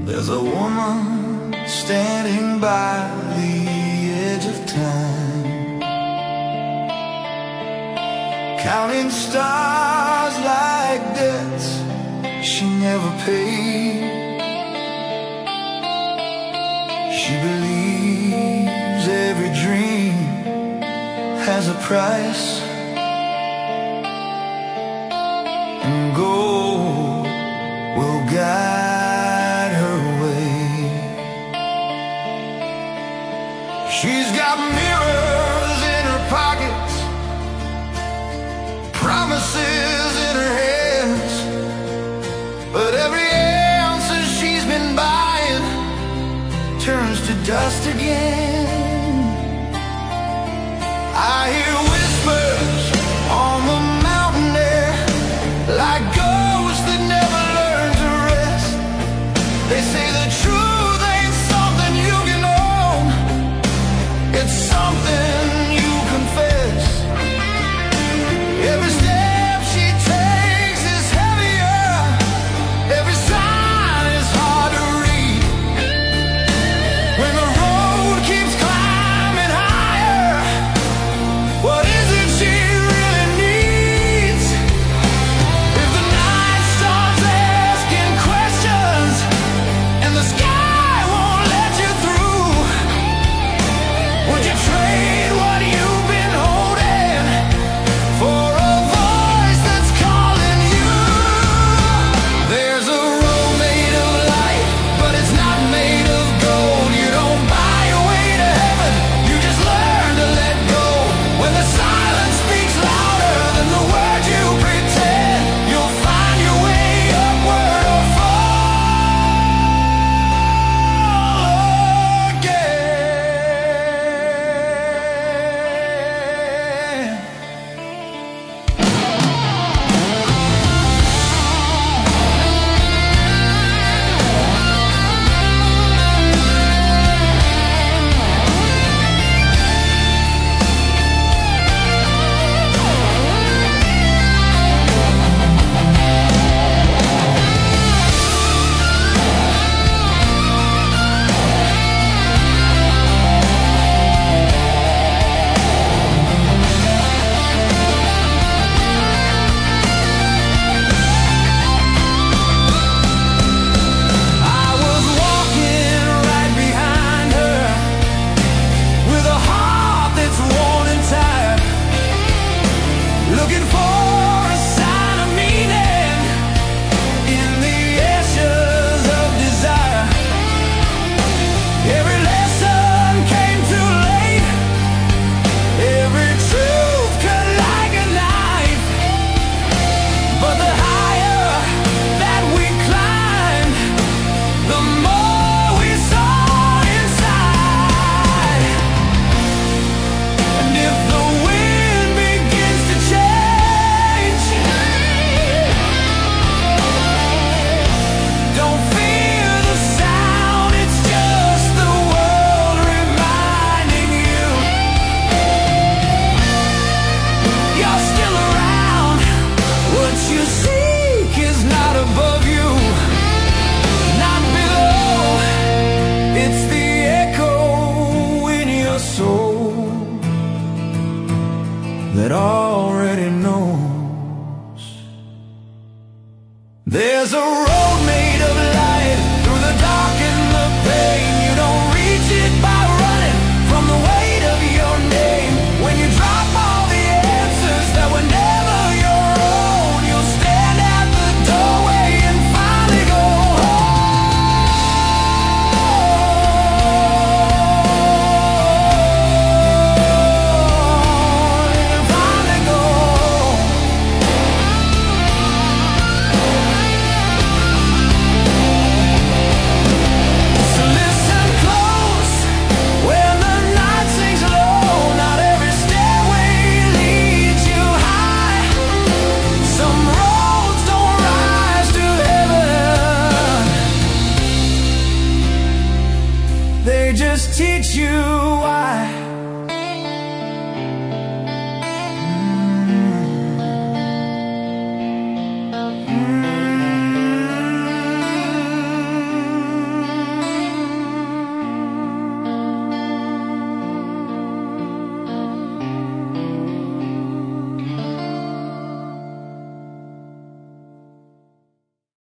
There's a woman standing by the edge of time, counting stars like debts she never paid. She believes every dream has a price, and gold will guide her way. She's got mirrors in her pockets, promises in her hands, but every answer she's been buying turns to dust again. I hear whispers on the mountain air, like ghosts that never learn to rest. They say the truth ain't something you can own, it's something you confess. Every step she takes is heavier, every sign is hard to read. When the road keeps climbing higher, what is it she really needs? If the night starts asking questions and the sky won't let you through, would you trade what you've been holding for a voice that's calling you? There's a road made of light, but it's not made of gold. You don't buy your way to heaven, you just learn to let go. When the silence speaks louder than the words you pretend, you'll find your way upward or fall again. I was walking right behind her, with a heart that's worn and tired, looking for a sign of meaning in the ashes of desire. Every lesson came too late, every truth cut like a knife. But the higher that we climbed, the more we saw inside. And if the wind begins to change, don't fear the sound, it's just the world reminding you you're still around. What you seek is not above you, not below. It's the echo in your soul that already knows. There's a road made of light through the dark and the pain. You don't reach it by running from the weight of your name. When you drop all the answers that were never your own, you'll stand at the doorway and finally go home. And finally go home. just teach you